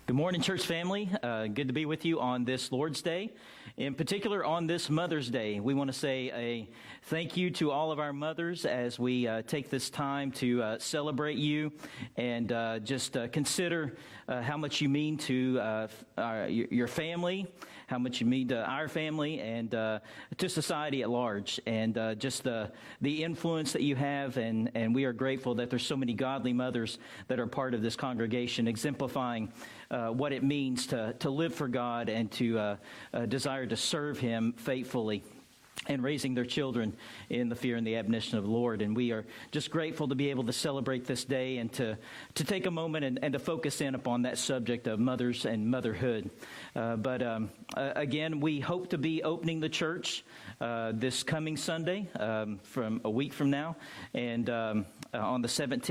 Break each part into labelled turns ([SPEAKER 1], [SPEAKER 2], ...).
[SPEAKER 1] Good morning, church family. Good to be with you on this Lord's Day. In particular, on this Mother's Day, we want to say a thank you to all of our mothers as we take this time to celebrate you and just consider how much you mean to your family, how much you mean to our family, and to society at large, and just the influence that you have. And we are grateful that there's so many godly mothers that are part of this congregation, exemplifying what it means to live for God and to desire to serve Him faithfully, and raising their children in the fear and the admonition of the Lord. And we are just grateful to be able to celebrate this day and to take a moment and to focus in upon that subject of mothers and motherhood. But again, we hope to be opening the church this coming Sunday from a week from now. And on the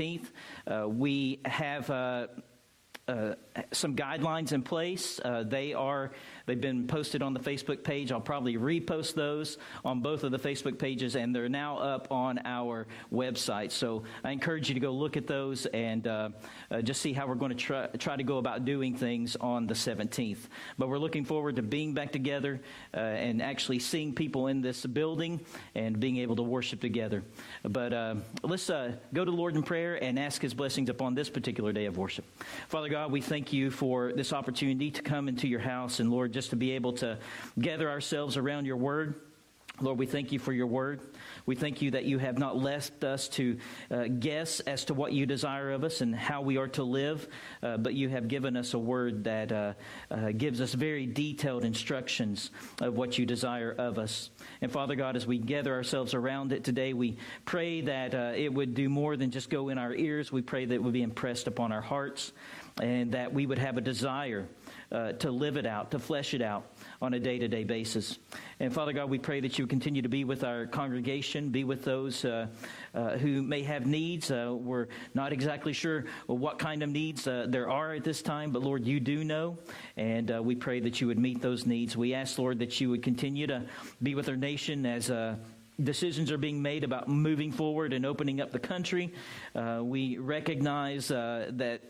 [SPEAKER 1] 17th, we have some guidelines in place. They've been posted on the Facebook page. I'll probably repost those on both of the Facebook pages, and they're now up on our website. So I encourage you to go look at those and just see how we're going to try to go about doing things on the 17th. But we're looking forward to being back together and actually seeing people in this building and being able to worship together. But let's go to the Lord in prayer and ask His blessings upon this particular day of worship. Father God, we thank you for this opportunity to come into your house, and Lord, just to be able to gather ourselves around your word. Lord, we thank you for your word. We thank you that you have not left us to guess as to what you desire of us and how we are to live, but you have given us a word that gives us very detailed instructions of what you desire of us. And Father God, as we gather ourselves around it today, we pray that it would do more than just go in our ears. We pray that it would be impressed upon our hearts, and that we would have a desire to live it out, to flesh it out on a day-to-day basis. And Father God, we pray that you would continue to be with our congregation, be with those who may have needs. We're not exactly sure what kind of needs there are at this time, but Lord, you do know, and we pray that you would meet those needs. We ask, Lord, that you would continue to be with our nation as decisions are being made about moving forward and opening up the country. We recognize that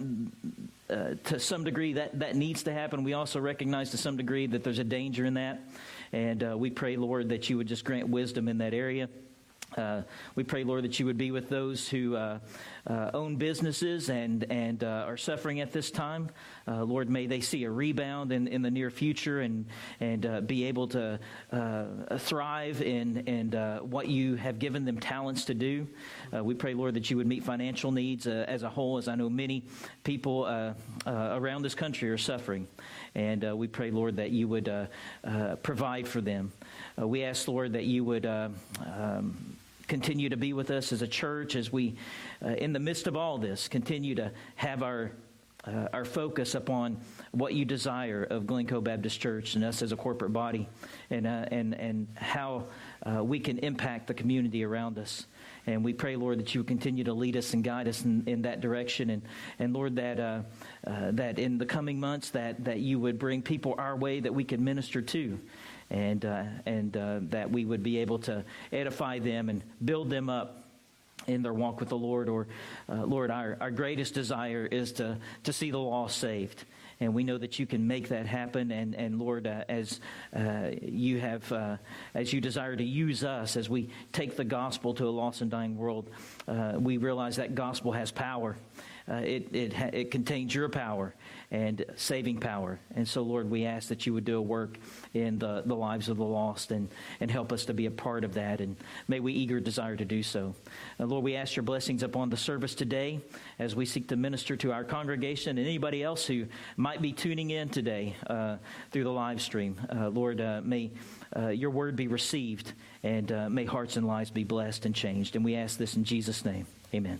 [SPEAKER 1] to some degree that needs to happen. We also recognize to some degree that there's a danger in that. And we pray, Lord, that you would just grant wisdom in that area. We pray, Lord, that you would be with those who own businesses and are suffering at this time. Lord, may they see a rebound in the near future and be able to thrive in what you have given them talents to do. We pray, Lord, that you would meet financial needs as a whole, as I know many people around this country are suffering. And we pray, Lord, that you would provide for them. We ask, Lord, that you would continue to be with us as a church as we, in the midst of all this, continue to have our focus upon what you desire of Glencoe Baptist Church and us as a corporate body, and how we can impact the community around us. And we pray, Lord, that you would continue to lead us and guide us in that direction. And Lord, that in the coming months that you would bring people our way that we can minister to. And that we would be able to edify them and build them up in their walk with the Lord. Or, Lord, our greatest desire is to see the lost saved. And we know that you can make that happen. And Lord, as you desire to use us as we take the gospel to a lost and dying world, we realize that gospel has power. It contains your power and saving power. And so, Lord, we ask that you would do a work in the lives of the lost and help us to be a part of that. And may we eager desire to do so. Lord, we ask your blessings upon the service today as we seek to minister to our congregation and anybody else who might be tuning in today through the live stream. Lord, may your word be received, and may hearts and lives be blessed and changed. And we ask this in Jesus' name. Amen.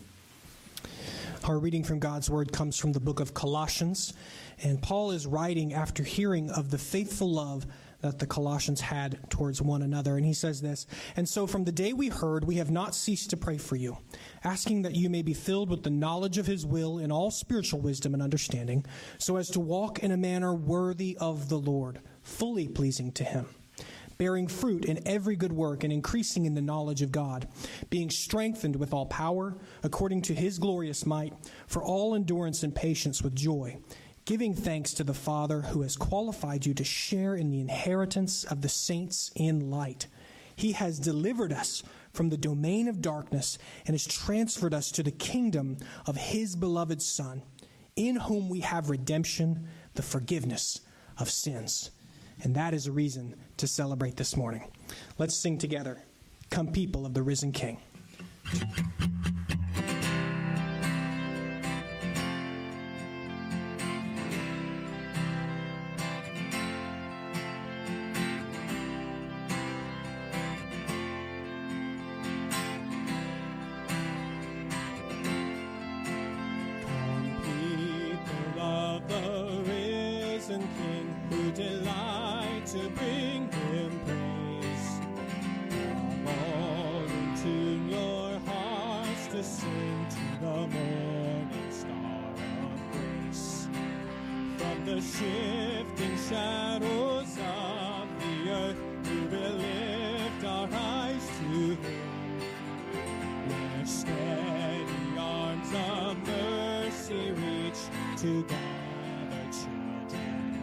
[SPEAKER 2] Our reading from God's Word comes from the book of Colossians, and Paul is writing after hearing of the faithful love that the Colossians had towards one another. And he says this, "And so from the day we heard, we have not ceased to pray for you, asking that you may be filled with the knowledge of his will in all spiritual wisdom and understanding, so as to walk in a manner worthy of the Lord, fully pleasing to him, bearing fruit in every good work and increasing in the knowledge of God, being strengthened with all power according to his glorious might, for all endurance and patience with joy, giving thanks to the Father who has qualified you to share in the inheritance of the saints in light. He has delivered us from the domain of darkness and has transferred us to the kingdom of his beloved Son, in whom we have redemption, the forgiveness of sins. And that is a reason to celebrate this morning. Let's sing together, "Come People of the Risen King."
[SPEAKER 3] Shifting shadows of the earth, we will lift our eyes to him, where steady arms of mercy reach to gather children.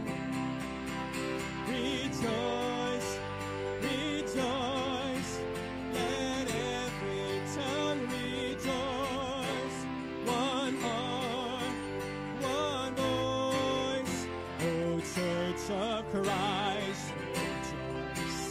[SPEAKER 3] Rejoice, rejoice, let every tongue rejoice. One heart, one voice, O Church of Christ, rejoice.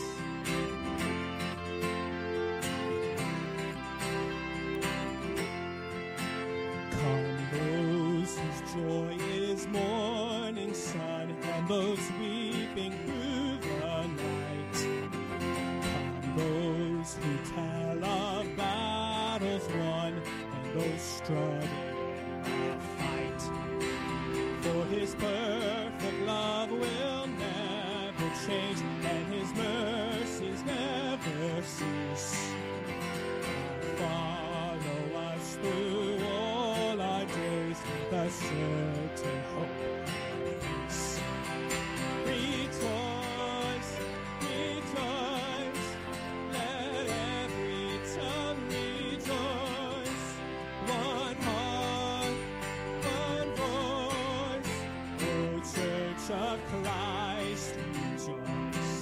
[SPEAKER 3] Come those whose joy is morning sun, and those weeping through the night. Come those who tell of battles won, and those struggling in a fight. For his perfect love will never change, and his mercies never cease. Follow us through all our days with a certain hope and peace. Rejoice, rejoice, let every tongue rejoice. One heart, one voice, O Church of Christ, rejoice.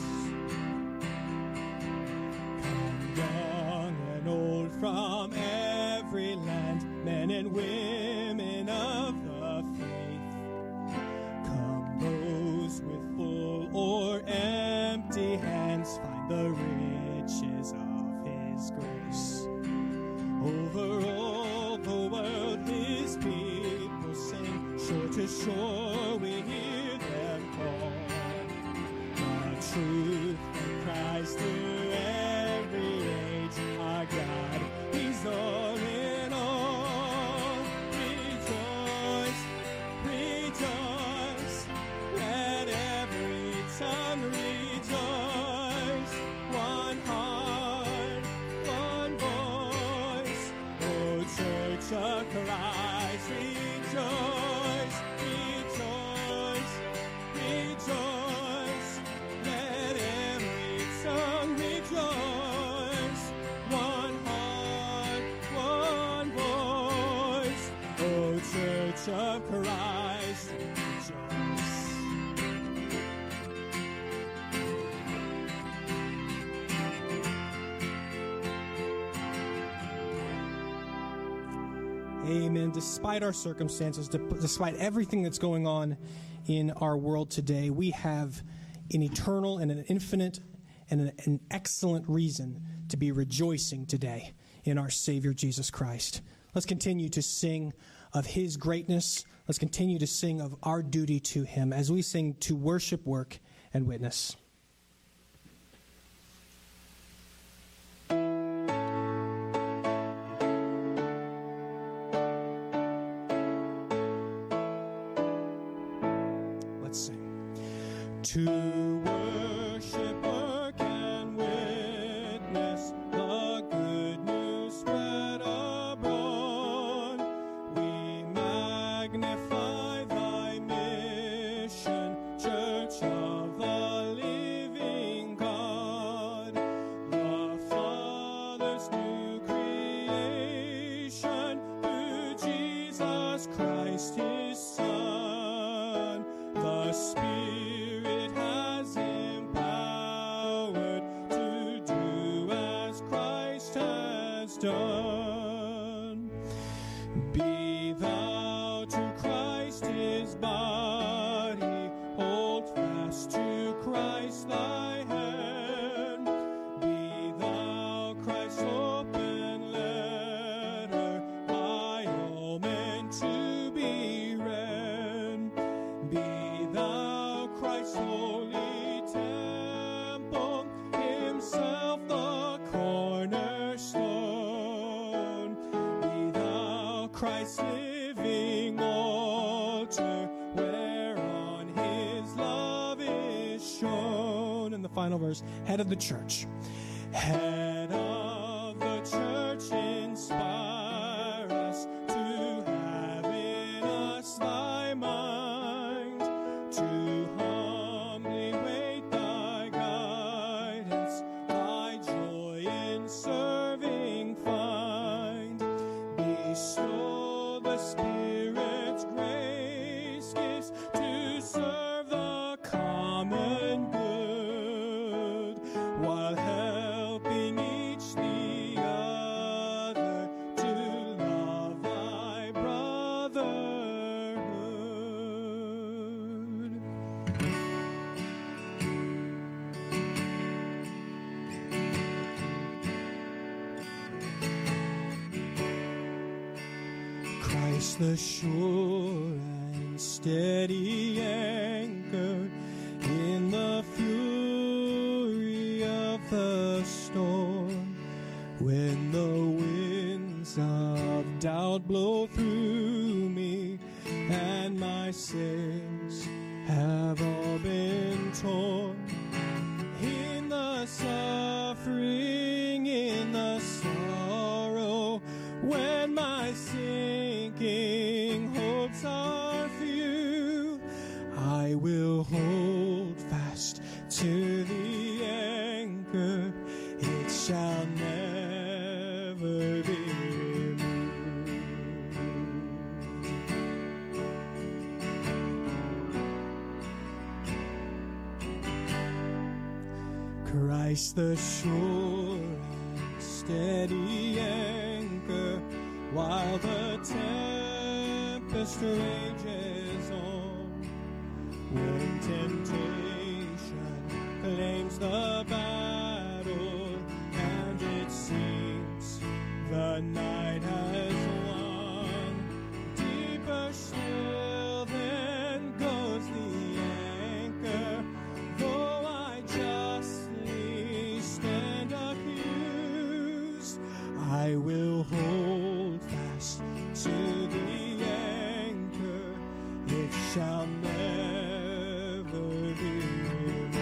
[SPEAKER 3] Come young and old from every land, men and women of the faith. Come those with full or empty hands, find the riches of his grace. Over all the world his people sing, shore to shore we hear them call. The truth of Christ through every age, our God, he's all in all. Rejoice, rejoice, let every tongue rejoice. One heart, one voice, O Church of Christ, rejoice, rejoice, rejoice, let every tongue rejoice. One heart, one voice, O Church of Christ, rejoice.
[SPEAKER 2] Amen. Despite our circumstances, despite everything that's going on in our world today, we have an eternal and an infinite and an excellent reason to be rejoicing today in our Savior Jesus Christ. Let's continue to sing of his greatness. Let's continue to sing of our duty to him as we sing "To Worship, Work, and Witness." To worship, work, and witness the good news spread abroad. We magnify thy mission, Church of the living God. The Father's new creation through Jesus Christ his Son.
[SPEAKER 3] Christ's living altar, whereon his love is shown. And the final verse, head of the church. Head of the church, inspire us to have in us thy mind, to humbly wait thy guidance, thy joy in serving find. Bestow the Spirit's grace gifts to serve the common good, while helping each the other to love thy brotherhood. Christ the sure and steady anchor in the fury of the storm, when the winds of doubt blow through me and my sails have all been torn, in the suffering, in the sorrow, when my sinking hopes are few, I will hold fast to the anchor, it shall never be removed. Christ the sure and steady anchor, while the tempest rages on, when temptation claims the battle, and it seems the night has won, deeper still then goes the anchor, though I justly stand accused, I will hold fast to the anchor, it shall never be removed.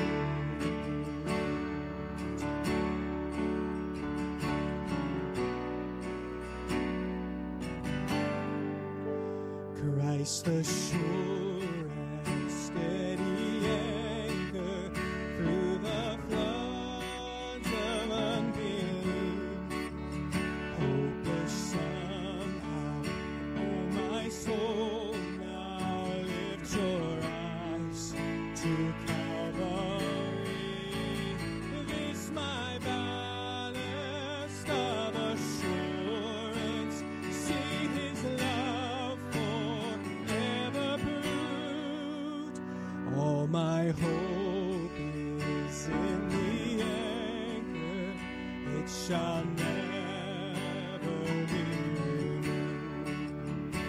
[SPEAKER 3] Christ the sure and steady anchor through the floods of unbelief, hopeless somehow, oh my soul, now lift your eyes to Calvary. This my ballast of assurance, see his love forever proved. All my hope is in the anchor, it shall never be removed.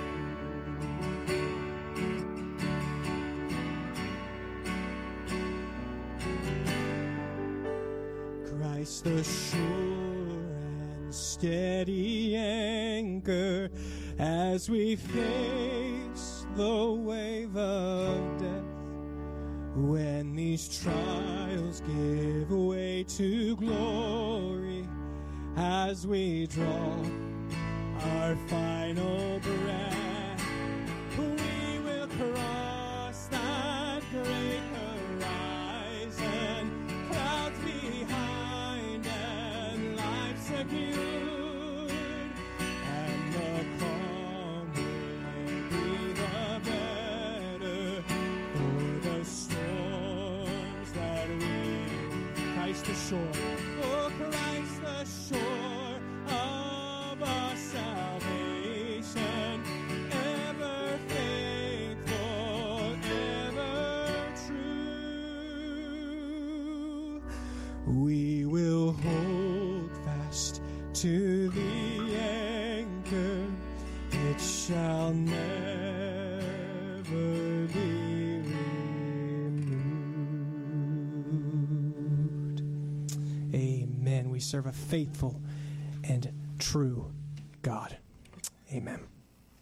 [SPEAKER 3] Christ the sure and steady anchor, as we face the wave of death, when these trials give way to glory, as we draw our final breath, we will cross that great horizon, clouds behind and life secured, and the calm will be the better for the storms that we. Christ the shore, oh Christ the shore of our salvation, ever faithful, ever true. We will hold fast to the anchor, it shall never be removed. Amen. We serve a faithful and true God. Amen.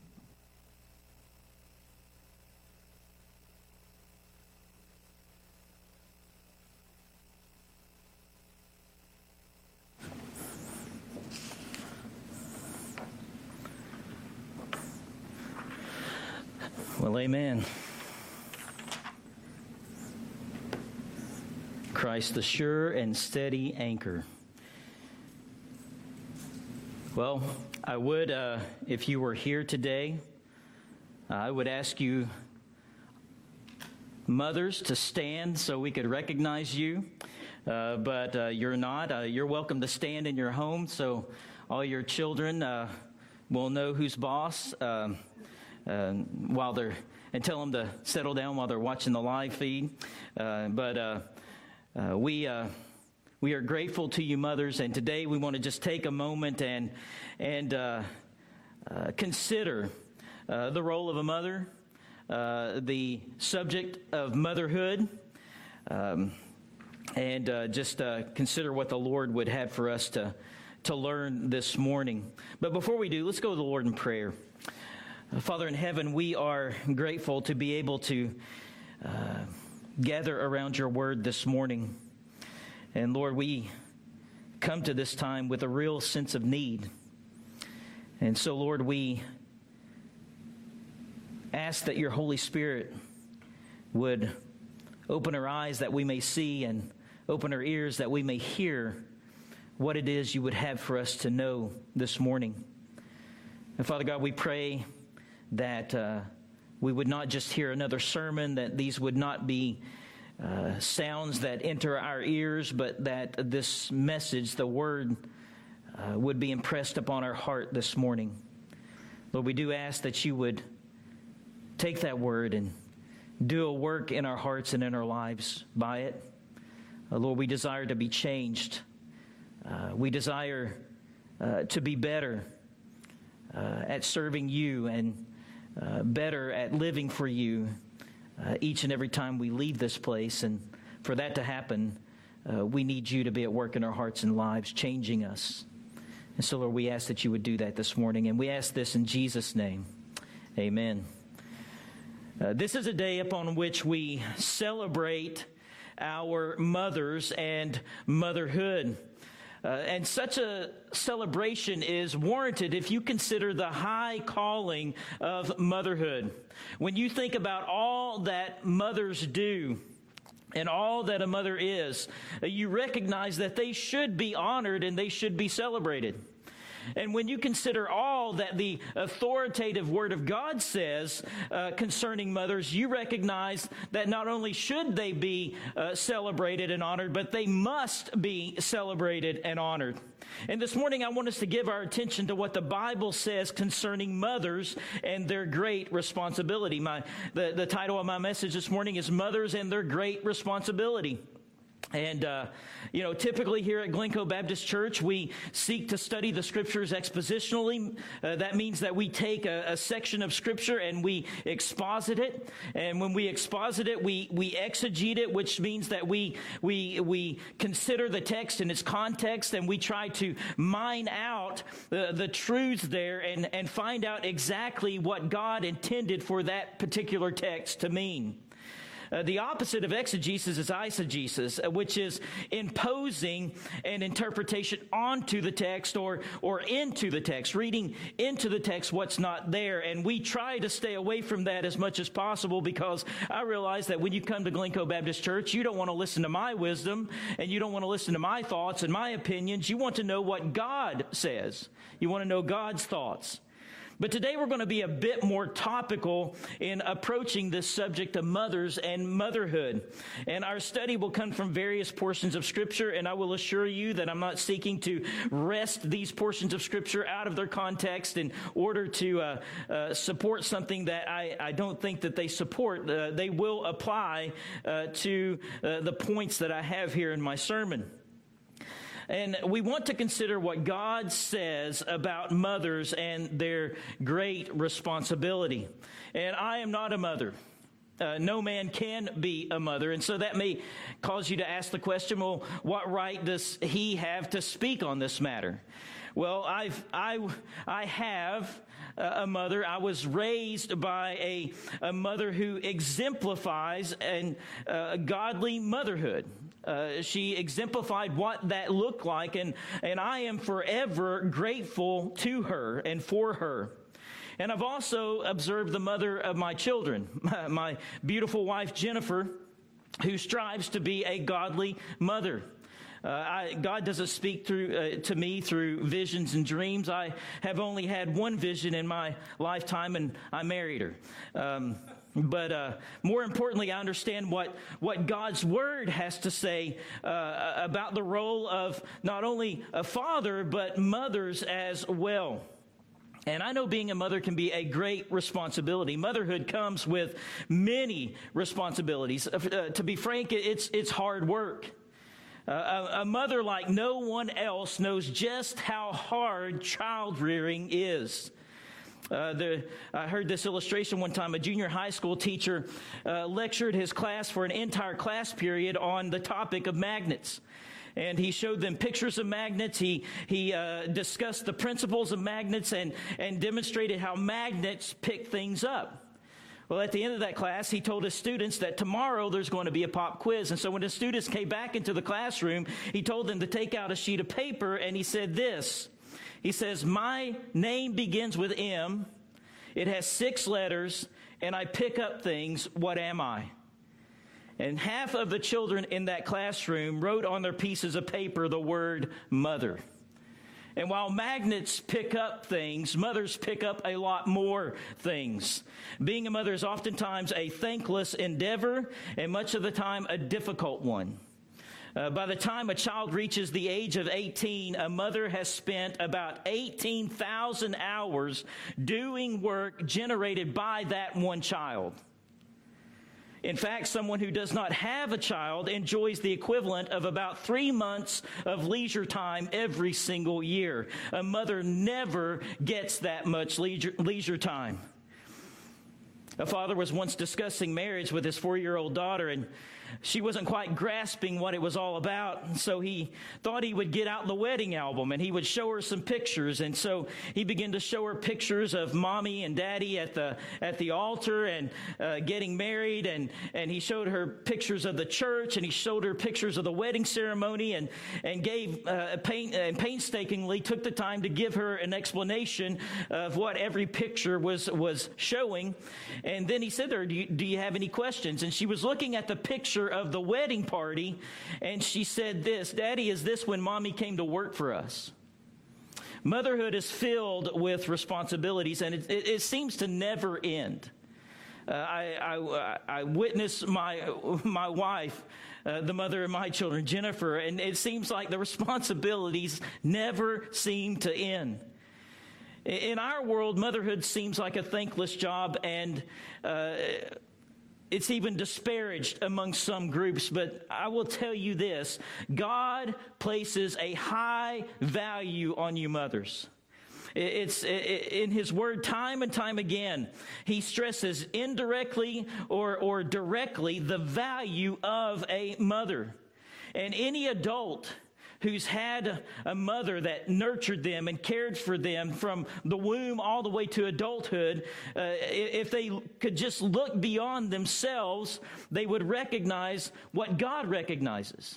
[SPEAKER 1] Well, amen. Christ, the sure and steady anchor. Well, I would, if you were here today, I would ask you, mothers, to stand so we could recognize you. But you're not. You're welcome to stand in your home so all your children will know who's boss while they're, and tell them to settle down while they're watching the live feed. We are grateful to you, mothers, and today we want to just take a moment and consider the role of a mother, the subject of motherhood, and just consider what the Lord would have for us to learn this morning. But before we do, let's go to the Lord in prayer. Father in heaven, we are grateful to be able to gather around your word this morning. And Lord, we come to this time with a real sense of need. And so, Lord, we ask that your Holy Spirit would open our eyes that we may see and open our ears that we may hear what it is you would have for us to know this morning. And Father God, we pray that we would not just hear another sermon, that these would not be sounds that enter our ears, but that this message, the word, would be impressed upon our heart this morning. Lord, we do ask that you would take that word and do a work in our hearts and in our lives by it. Lord, we desire to be changed. We desire to be better at serving you and better at living for you each and every time we leave this place. And for that to happen, we need you to be at work in our hearts and lives, changing us. And so, Lord, we ask that you would do that this morning. And we ask this in Jesus' name. Amen. This is a day upon which we celebrate our mothers and motherhood. And such a celebration is warranted if you consider the high calling of motherhood. When you think about all that mothers do and all that a mother is, you recognize that they should be honored and they should be celebrated. And when you consider all that the authoritative Word of God says concerning mothers, you recognize that not only should they be celebrated and honored, but they must be celebrated and honored. And this morning I want us to give our attention to what the Bible says concerning mothers and their great responsibility. The title of my message this morning is Mothers and Their Great Responsibility. And, typically here at Glencoe Baptist Church, we seek to study the Scriptures expositionally. That means that we take a section of Scripture and we exposit it. And when we exposit it, we exegete it, which means that we consider the text in its context and we try to mine out the truths there and find out exactly what God intended for that particular text to mean. The opposite of exegesis is eisegesis, which is imposing an interpretation onto the text or into the text, reading into the text what's not there. And we try to stay away from that as much as possible because I realize that when you come to Glencoe Baptist Church, you don't want to listen to my wisdom and you don't want to listen to my thoughts and my opinions. You want to know what God says. You want to know God's thoughts. But today we're going to be a bit more topical in approaching this subject of mothers and motherhood. And our study will come from various portions of Scripture, and I will assure you that I'm not seeking to wrest these portions of Scripture out of their context in order to support something that I don't think that they support. They will apply to the points that I have here in my sermon. And we want to consider what God says about mothers and their great responsibility. And I am not a mother. No man can be a mother. And so that may cause you to ask the question, well, what right does he have to speak on this matter? Well, I have a mother. I was raised by a mother who exemplifies godly motherhood. She exemplified what that looked like, and I am forever grateful to her and for her. And I've also observed the mother of my children, my beautiful wife, Jennifer, who strives to be a godly mother. God doesn't speak to me through visions and dreams. I have only had one vision in my lifetime, and I married her. But more importantly, I understand what God's Word has to say about the role of not only a father, but mothers as well. And I know being a mother can be a great responsibility. Motherhood comes with many responsibilities. To be frank, it's hard work. A mother like no one else knows just how hard child rearing is. I heard this illustration one time. A junior high school teacher lectured his class for an entire class period on the topic of magnets. And he showed them pictures of magnets. He discussed the principles of magnets and demonstrated how magnets pick things up. Well, at the end of that class, he told his students that tomorrow there's going to be a pop quiz. And so when the students came back into the classroom, he told them to take out a sheet of paper, and he said this. He says, "My name begins with M. It has 6 letters, and I pick up things. What am I?" And half of the children in that classroom wrote on their pieces of paper the word mother. And while magnets pick up things, mothers pick up a lot more things. Being a mother is oftentimes a thankless endeavor, and much of the time a difficult one. By the time a child reaches the age of 18, a mother has spent about 18,000 hours doing work generated by that one child. In fact, someone who does not have a child enjoys the equivalent of about 3 months of leisure time every single year. A mother never gets that much leisure time. A father was once discussing marriage with his 4-year-old daughter, and she wasn't quite grasping what it was all about. So he thought he would get out the wedding album and he would show her some pictures. And so he began to show her pictures of mommy and daddy at the altar and getting married. And he showed her pictures of the church, and he showed her pictures of the wedding ceremony, and gave painstakingly took the time to give her an explanation of what every picture was showing. And then he said to her, do you have any questions? And she was looking at the picture of the wedding party, and she said this, "Daddy, is this when Mommy came to work for us?" Motherhood is filled with responsibilities, and it seems to never end. I witnessed my wife, the mother of my children, Jennifer, and it seems like the responsibilities never seem to end. In our world, motherhood seems like a thankless job, and it's even disparaged among some groups. But I will tell you this: God places a high value on you mothers. It's in His Word, time and time again, He stresses indirectly or directly the value of a mother. And any adult who's had a mother that nurtured them and cared for them from the womb all the way to adulthood, if they could just look beyond themselves, they would recognize what God recognizes.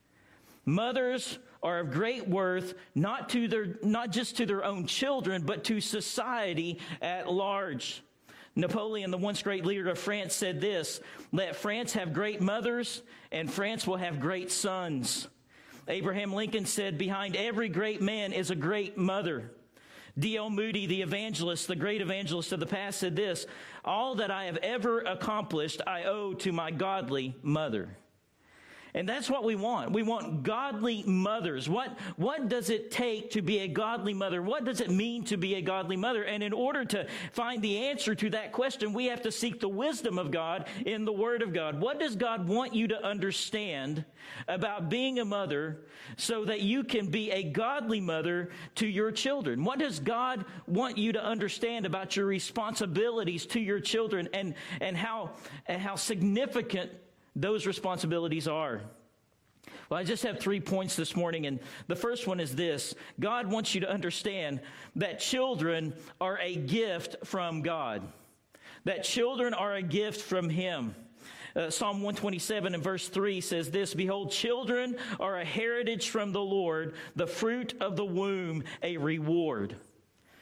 [SPEAKER 1] Mothers are of great worth, not just to their own children, but to society at large. Napoleon, the once great leader of France, said this: "Let France have great mothers, and France will have great sons." Abraham Lincoln said, "Behind every great man is a great mother." D.L. Moody, the evangelist, the great evangelist of the past, said this: "All that I have ever accomplished, I owe to my godly mother." And that's what we want. We want godly mothers. What does it take to be a godly mother? What does it mean to be a godly mother? And in order to find the answer to that question, we have to seek the wisdom of God in the Word of God. What does God want you to understand about being a mother so that you can be a godly mother to your children? What does God want you to understand about your responsibilities to your children and how significant those responsibilities are? Well, I just have 3 points this morning, and the first one is this: God wants you to understand that children are a gift from God. That children are a gift from Him. Psalm 127 and verse 3 says this: "Behold, children are a heritage from the Lord, the fruit of the womb a reward."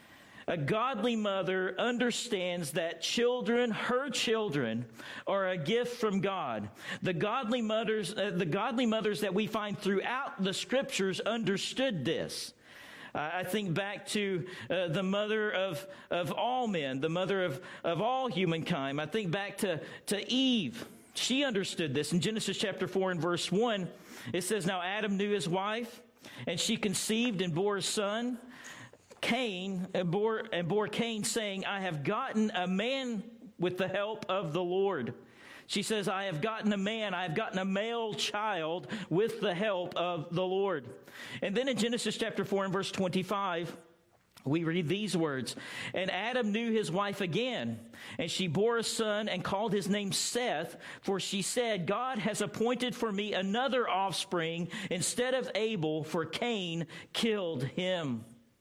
[SPEAKER 1] A godly mother understands that children, her children, are a gift from God. The godly mothers that we find throughout the Scriptures understood this. I think back to the mother of all men, the mother of all humankind. I think back to Eve. She understood this. In Genesis chapter 4 and verse 1, it says, "Now Adam knew his wife, and she conceived and bore a son, Cain, and bore Cain, saying, I have gotten a man with the help of the Lord." She says, I have gotten a male child with the help of the Lord. And then in Genesis chapter 4 and verse 25, we read these words, "And Adam knew his wife again, and she bore a son and called his name Seth, for she said, God has appointed for me another offspring instead of Abel, for Cain killed him."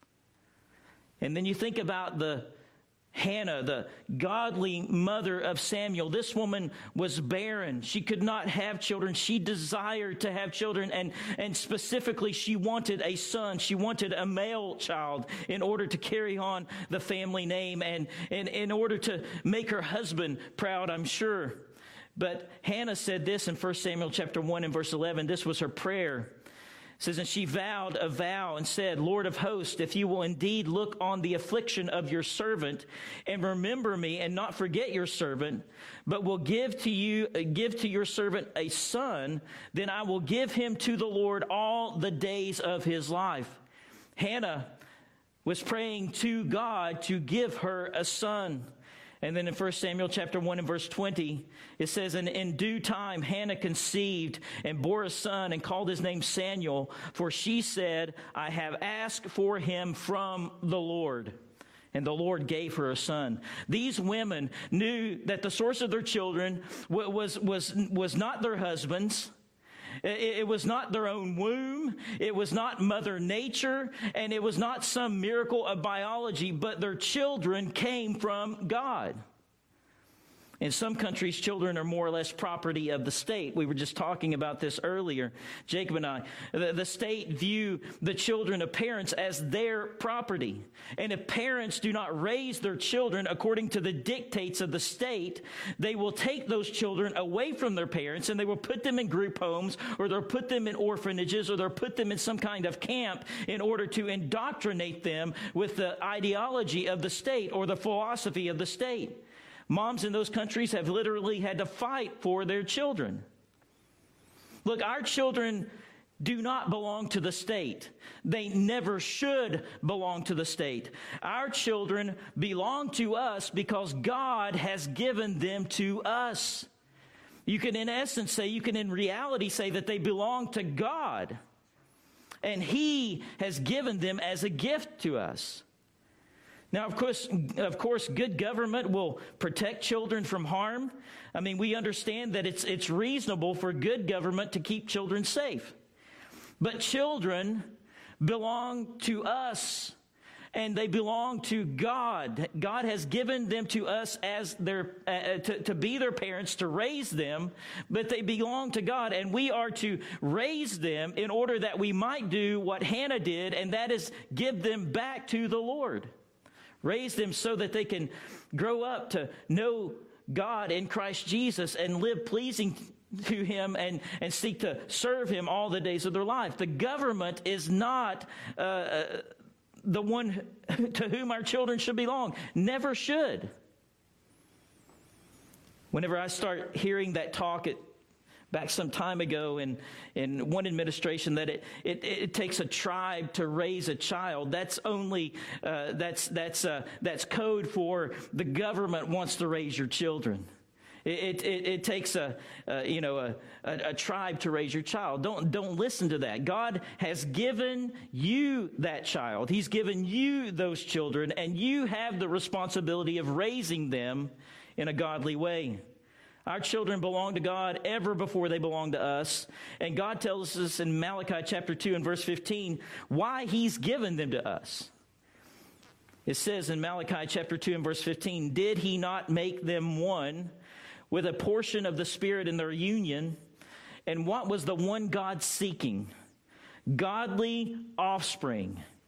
[SPEAKER 1] And then you think about Hannah, the godly mother of Samuel. This woman was barren. She could not have children. She desired to have children, and specifically she wanted a son. She wanted a male child in order to carry on the family name and in order to make her husband proud, I'm sure. But Hannah said this in 1 Samuel chapter 1 and verse 11. This was her prayer. It says, "And she vowed a vow and said, Lord of hosts, if you will indeed look on the affliction of your servant and remember me and not forget your servant, but will give to your servant a son, then I will give him to the Lord all the days of his life." Hannah was praying to God to give her a son. And then in 1 Samuel chapter 1 and verse 20, it says, "And in due time Hannah conceived and bore a son and called his name Samuel, for she said, I have asked for him from the Lord. And the Lord gave her a son." These women knew that the source of their children was not their husbands. It was not their own womb. It was not Mother Nature. And it was not some miracle of biology, but their children came from God. In some countries, children are more or less property of the state. We were just talking about this earlier, Jacob and I. The state view the children of parents as their property. And if parents do not raise their children according to the dictates of the state, they will take those children away from their parents and they will put them in group homes, or they'll put them in orphanages, or they'll put them in some kind of camp in order to indoctrinate them with the ideology of the state or the philosophy of the state. Moms in those countries have literally had to fight for their children. Look, our children do not belong to the state. They never should belong to the state. Our children belong to us because God has given them to us. You can in reality say that they belong to God. And He has given them as a gift to us. Now, of course, good government will protect children from harm. I mean, we understand that it's reasonable for good government to keep children safe. But children belong to us, and they belong to God. God has given them to us as to be their parents, to raise them, but they belong to God, and we are to raise them in order that we might do what Hannah did, and that is give them back to the Lord. Raise them so that they can grow up to know God in Christ Jesus and live pleasing to Him and seek to serve Him all the days of their life. The government is not the one to whom our children should belong. Never should. Whenever I start hearing that talk back some time ago in one administration that it takes a tribe to raise a child, that's only that's code for the government wants to raise your children. It takes a tribe to raise your child. Don't listen to that. God has given you that child. He's given you those children, and you have the responsibility of raising them in a godly way. Our children belong to God ever before they belong to us. And God tells us in Malachi chapter 2 and verse 15 why He's given them to us. It says in Malachi chapter 2 and verse 15, "Did He not make them one with a portion of the Spirit in their union? And what was the one God seeking? Godly offspring.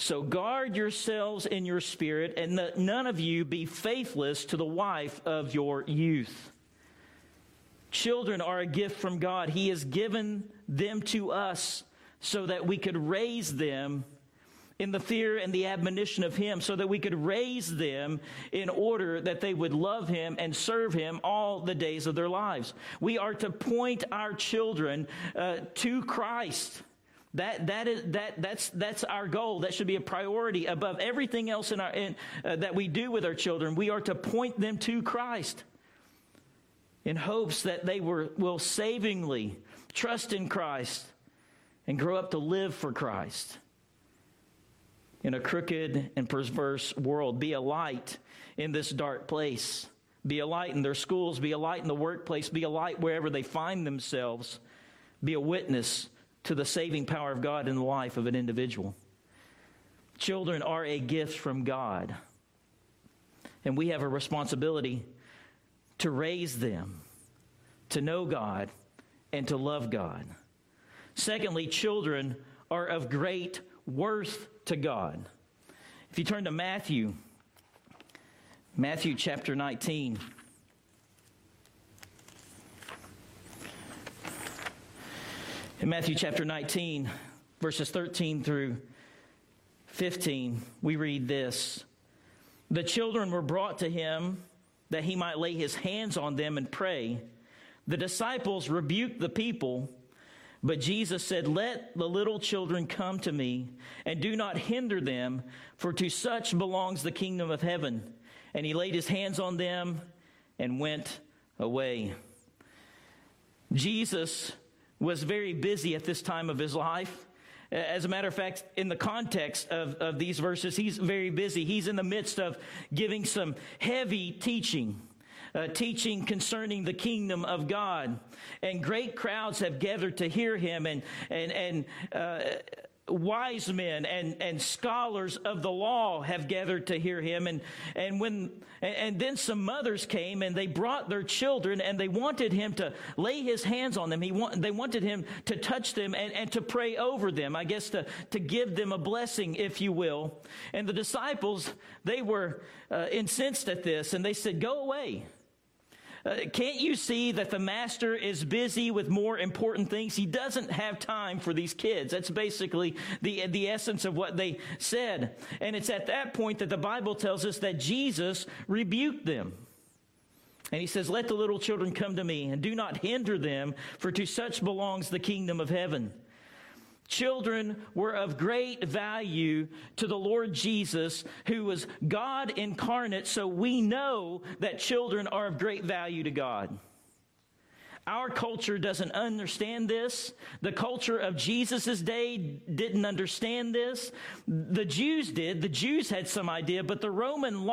[SPEAKER 1] So guard yourselves in your spirit, and that none of you be faithless to the wife of your youth. Children are a gift from God. He has given them to us so that we could raise them in the fear and the admonition of Him, so that we could raise them in order that they would love Him and serve Him all the days of their lives. We are to point our children to Christ. That's our goal. That should be a priority above everything else that we do with our children. We are to point them to Christ in hopes that they will savingly trust in Christ and grow up to live for Christ in a crooked and perverse world. Be a light in this dark place. Be a light in their schools. Be a light in the workplace. Be a light wherever they find themselves. Be a witness to the saving power of God in the life of an individual. Children are a gift from God, and we have a responsibility to raise them, to know God, and to love God. Secondly, children are of great worth to God. If you turn to Matthew chapter 19. In Matthew chapter 19, verses 13 through 15, we read this. The children were brought to him that he might lay his hands on them and pray. The disciples rebuked the people, but Jesus said, let the little children come to me, and do not hinder them, for to such belongs the kingdom of heaven. And he laid his hands on them and went away. Jesus was very busy at this time of his life. As a matter of fact, in the context of these verses, he's very busy. He's in the midst of giving some heavy teaching concerning the kingdom of God. And great crowds have gathered to hear him, and wise men and scholars of the law have gathered to hear him. And then some mothers came, and they brought their children, and they wanted him to lay his hands on them. They wanted him to touch them and to pray over them, I guess to give them a blessing, if you will. And the disciples, they were incensed at this, and they said, go away. Can't you see that the master is busy with more important things? He doesn't have time for these kids. That's basically the essence of what they said. And it's at that point that the Bible tells us that Jesus rebuked them. And he says, let the little children come to me, and do not hinder them, for to such belongs the kingdom of heaven. Children were of great value to the Lord Jesus, who was God incarnate, so we know that children are of great value to God. Our culture doesn't understand this. The culture of Jesus' day didn't understand this. The Jews did. The Jews had some idea, but in Roman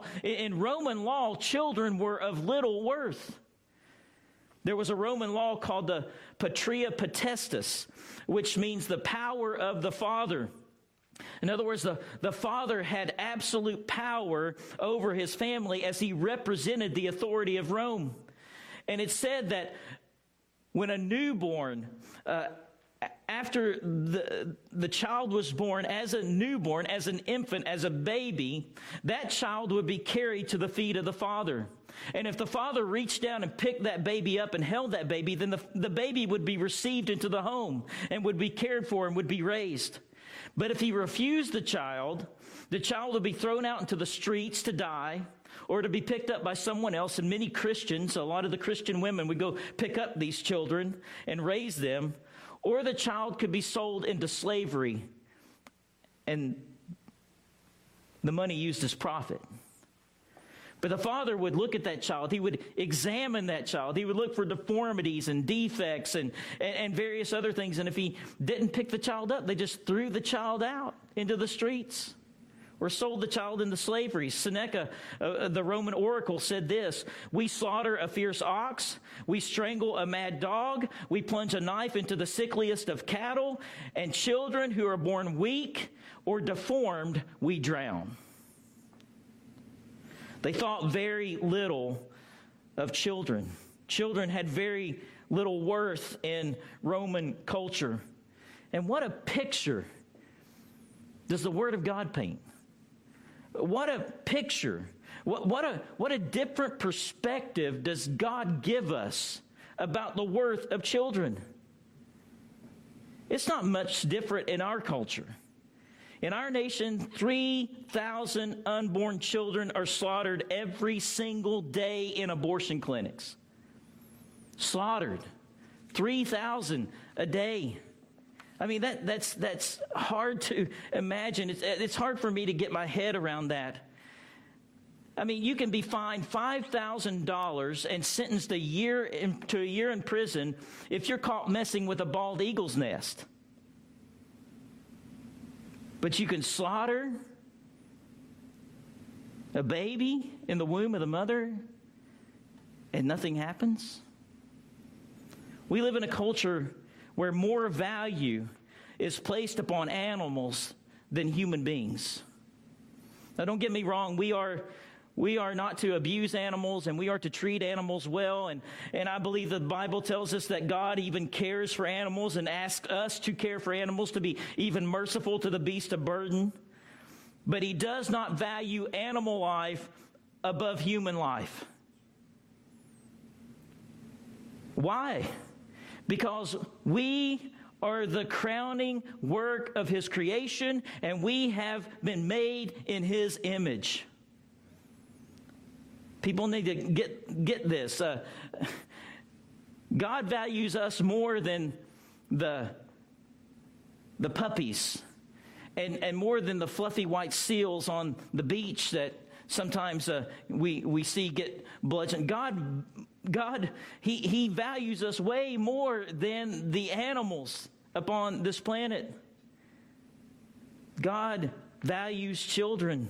[SPEAKER 1] law, children were of little worth. There was a Roman law called the Patria Potestas, which means the power of the father. In other words, the father had absolute power over his family as he represented the authority of Rome. And it said that when a newborn, after the child was born as a newborn, as an infant, as a baby, that child would be carried to the feet of the father. And if the father reached down and picked that baby up and held that baby, then the baby would be received into the home and would be cared for and would be raised. But if he refused the child would be thrown out into the streets to die, or to be picked up by someone else. And many Christians, a lot of the Christian women, would go pick up these children and raise them. Or the child could be sold into slavery and the money used as profit. But the father would look at that child. He would examine that child. He would look for deformities and defects and various other things. And if he didn't pick the child up, they just threw the child out into the streets or sold the child into slavery. Seneca, the Roman oracle, said this: we slaughter a fierce ox, we strangle a mad dog, we plunge a knife into the sickliest of cattle, and children who are born weak or deformed we drown. They thought very little of children. Children had very little worth in Roman culture. And what a picture does the Word of God paint? What a picture. What a different perspective does God give us about the worth of children? It's not much different in our culture. In our nation, 3,000 unborn children are slaughtered every single day in abortion clinics. Slaughtered. 3,000 a day. I mean, that's hard to imagine. It's hard for me to get my head around that. I mean, you can be fined $5,000 and sentenced to a year in prison if you're caught messing with a bald eagle's nest. But you can slaughter a baby in the womb of the mother and nothing happens? We live in a culture where more value is placed upon animals than human beings. Now, don't get me wrong. We are not to abuse animals, and we are to treat animals well. And I believe the Bible tells us that God even cares for animals and asks us to care for animals, to be even merciful to the beast of burden. But He does not value animal life above human life. Why? Because we are the crowning work of His creation, and we have been made in His image. People need to get this. God values us more than the puppies and more than the fluffy white seals on the beach that sometimes we see get bludgeoned. God, He values us way more than the animals upon this planet. God values children.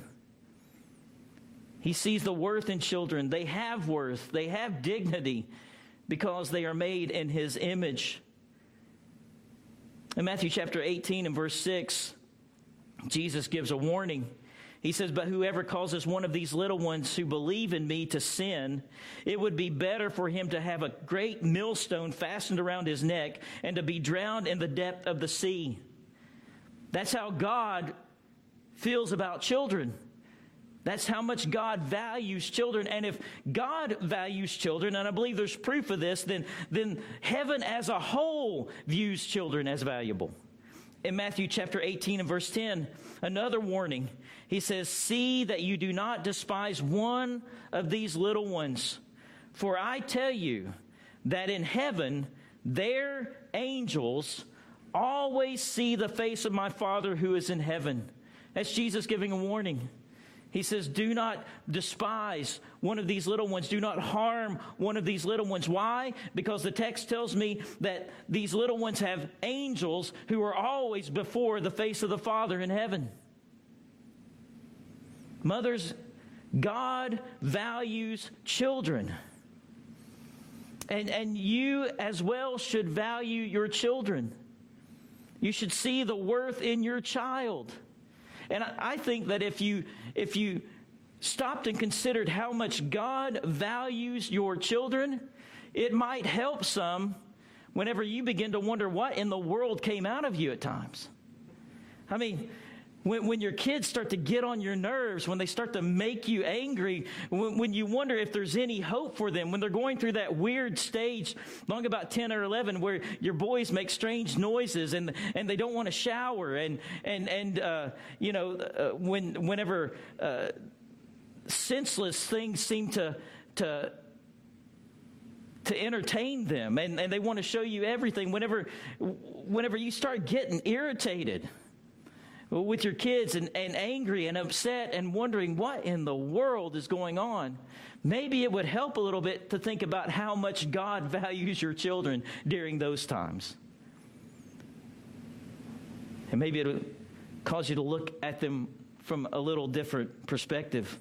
[SPEAKER 1] He sees the worth in children. They have worth. They have dignity because they are made in His image. In Matthew chapter 18 and verse 6, Jesus gives a warning. He says, "But whoever causes one of these little ones who believe in me to sin, it would be better for him to have a great millstone fastened around his neck and to be drowned in the depth of the sea." That's how God feels about children. That's how much God values children. And if God values children, and I believe there's proof of this, then heaven as a whole views children as valuable. In Matthew chapter 18 and verse 10, another warning. He says, "See that you do not despise one of these little ones. For I tell you that in heaven their angels always see the face of my Father who is in heaven." That's Jesus giving a warning. He says, do not despise one of these little ones. Do not harm one of these little ones. Why? Because the text tells me that these little ones have angels who are always before the face of the Father in heaven. Mothers, God values children. And you as well should value your children. You should see the worth in your child. And I think that if you stopped and considered how much God values your children, it might help some whenever you begin to wonder what in the world came out of you at times. I mean, when your kids start to get on your nerves, when they start to make you angry, when you wonder if there's any hope for them, when they're going through that weird stage, long about 10 or 11, where your boys make strange noises and they don't want to shower, whenever senseless things seem to entertain them, and they want to show you everything. Whenever you start getting irritated with your kids and angry and upset and wondering what in the world is going on, maybe it would help a little bit to think about how much God values your children during those times. And maybe it'll cause you to look at them from a little different perspective.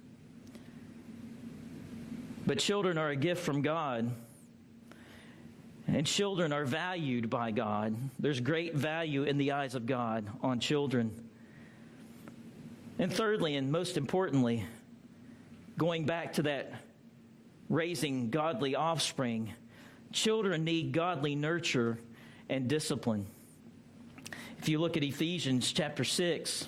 [SPEAKER 1] But children are a gift from God. And children are valued by God. There's great value in the eyes of God on children. And thirdly, and most importantly, going back to that raising godly offspring, children need godly nurture and discipline. If you look at Ephesians chapter 6,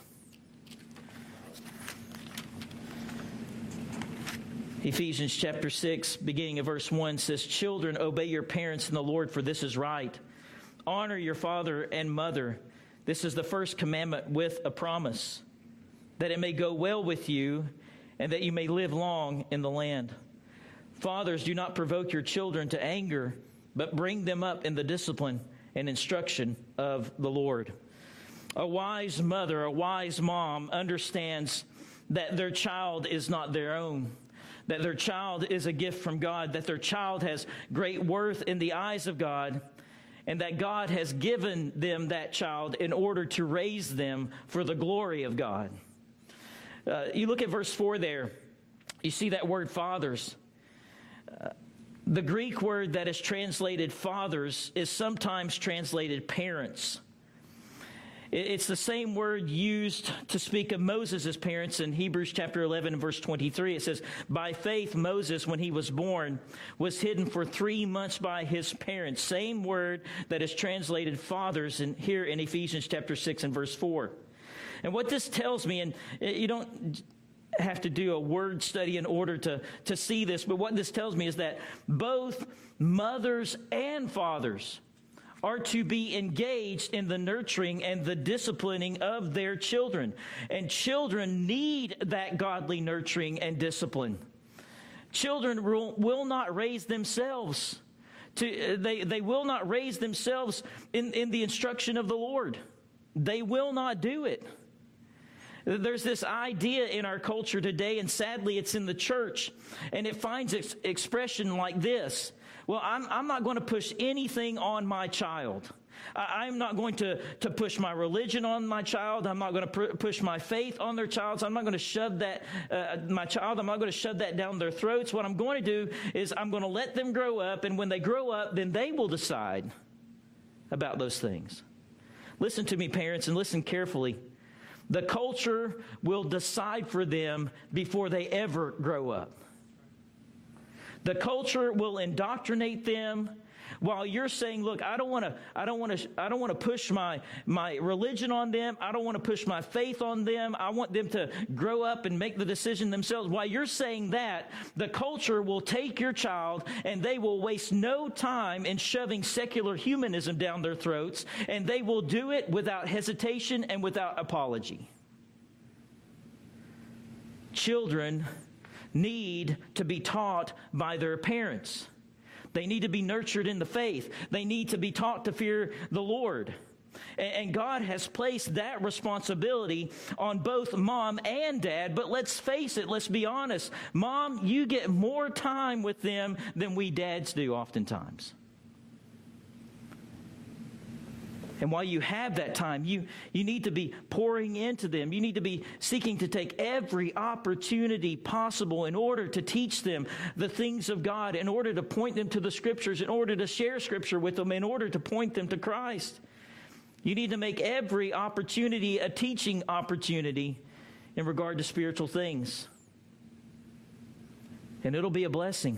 [SPEAKER 1] Ephesians chapter 6, beginning of verse 1 says, "Children, obey your parents in the Lord, for this is right. Honor your father and mother. This is the first commandment with a promise, that it may go well with you and that you may live long in the land. Fathers, do not provoke your children to anger, but bring them up in the discipline and instruction of the Lord." A wise mother, a wise mom understands that their child is not their own, that their child is a gift from God, that their child has great worth in the eyes of God, and that God has given them that child in order to raise them for the glory of God. You look at verse 4 there, you see that word fathers. The Greek word that is translated fathers is sometimes translated parents. It's the same word used to speak of Moses' parents in Hebrews chapter 11 and verse 23. It says, "By faith Moses, when he was born, was hidden for 3 months by his parents." Same word that is translated fathers here in Ephesians chapter 6 and verse 4. And what this tells me, and you don't have to do a word study in order to see this, but what this tells me is that both mothers and fathers are to be engaged in the nurturing and the disciplining of their children. And children need that godly nurturing and discipline. Children will not raise themselves. They will not raise themselves in the instruction of the Lord. They will not do it. There's this idea in our culture today, and sadly it's in the church, and it finds expression like this. Well, I'm not going to push anything on my child. I'm not going to push my religion on my child. I'm not going to push my faith on their child. So I'm not going to shove that, my child, I'm not going to shove that down their throats. What I'm going to do is I'm going to let them grow up, and when they grow up, then they will decide about those things. Listen to me, parents, and listen carefully. The culture will decide for them before they ever grow up. The culture will indoctrinate them while you're saying, "Look, I don't want to push my religion on them. I don't want to push my faith on them. I want them to grow up and make the decision themselves." While you're saying that, the culture will take your child and they will waste no time in shoving secular humanism down their throats, and they will do it without hesitation and without apology. Children need to be taught by their parents. They need to be nurtured in the faith. They need to be taught to fear the Lord. And God has placed that responsibility on both mom and dad. But let's face it, let's be honest. Mom, you get more time with them than we dads do oftentimes. And while you have that time, you need to be pouring into them. You need to be seeking to take every opportunity possible in order to teach them the things of God, in order to point them to the Scriptures, in order to share Scripture with them, in order to point them to Christ. You need to make every opportunity a teaching opportunity in regard to spiritual things. And it'll be a blessing.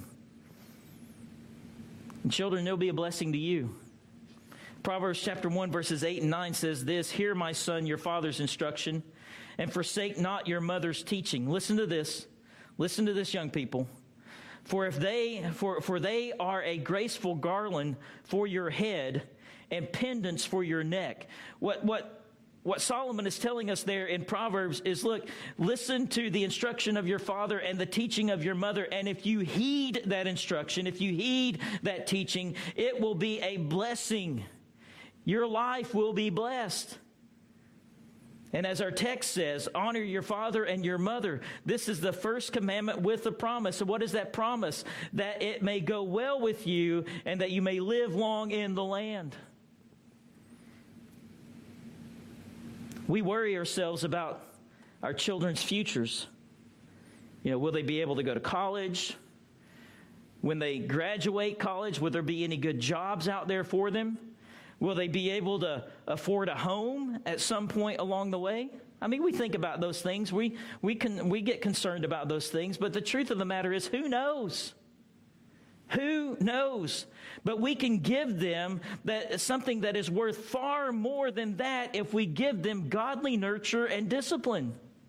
[SPEAKER 1] And children, it'll be a blessing to you. Proverbs chapter 1, verses 8 and 9 says this, "Hear, my son, your father's instruction, and forsake not your mother's teaching." Listen to this. Listen to this, young people. For they are a graceful garland for your head and pendants for your neck. What Solomon is telling us there in Proverbs is, look, listen to the instruction of your father and the teaching of your mother. And if you heed that instruction, if you heed that teaching, it will be a blessing. Your life will be blessed. And as our text says, honor your father and your mother. This is the first commandment with a promise. And what is that promise? That it may go well with you and that you may live long in the land. We worry ourselves about our children's futures. Will they be able to go to college? When they graduate college, will there be any good jobs out there for them? Will they be able to afford a home at some point along the way? I mean, we think about those things. We get concerned about those things. But the truth of the matter is, who knows? Who knows? But we can give them something that is worth far more than that if we give them godly nurture and discipline.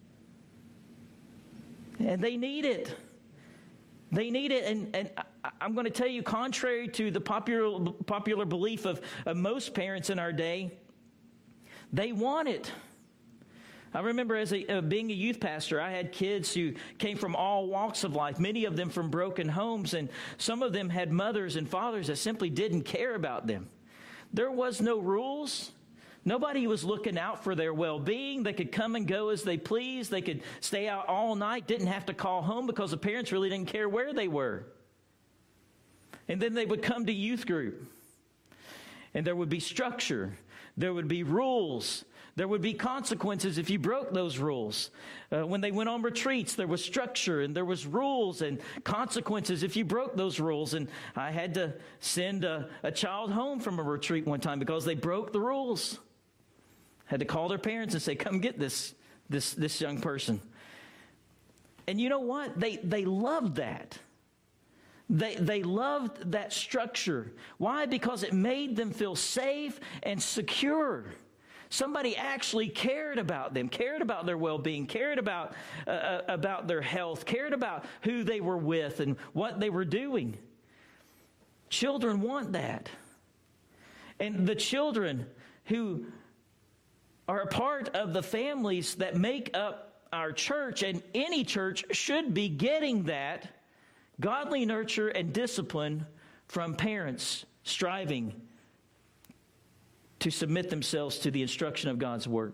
[SPEAKER 1] And they need it. They need it. And I'm going to tell you, contrary to the popular belief of most parents in our day, they want it. I remember as being a youth pastor, I had kids who came from all walks of life, many of them from broken homes, and some of them had mothers and fathers that simply didn't care about them. There was no rules. Nobody was looking out for their well-being. They could come and go as they pleased. They could stay out all night, didn't have to call home because the parents really didn't care where they were. And then they would come to youth group, and there would be structure. There would be rules. There would be consequences if you broke those rules. When they went on retreats, there was structure and there was rules and consequences if you broke those rules. And I had to send a child home from a retreat one time because they broke the rules. Had to call their parents and say, "Come get this young person." And you know what? They loved that. They loved that structure. Why? Because it made them feel safe and secure. Somebody actually cared about them, cared about their well-being, cared about their health, cared about who they were with and what they were doing. Children want that. And the children who are a part of the families that make up our church, and any church should be getting that godly nurture and discipline from parents striving to submit themselves to the instruction of God's Word.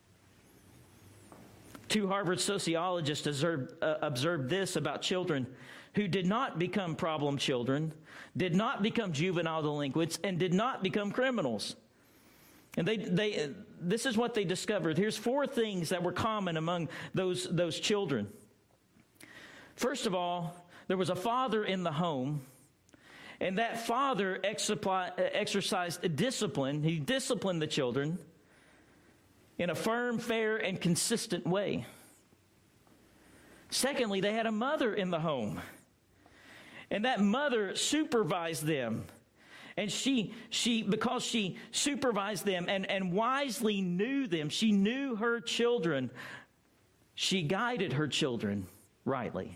[SPEAKER 1] Two Harvard sociologists observed this about children who did not become problem children, did not become juvenile delinquents, and did not become criminals. And this is what they discovered. Here's 4 things that were common among those children. First of all, there was a father in the home, and that father exercised discipline. He disciplined the children in a firm, fair, and consistent way. Secondly, they had a mother in the home, and that mother supervised them. And because she supervised them and wisely knew them, she knew her children, she guided her children rightly.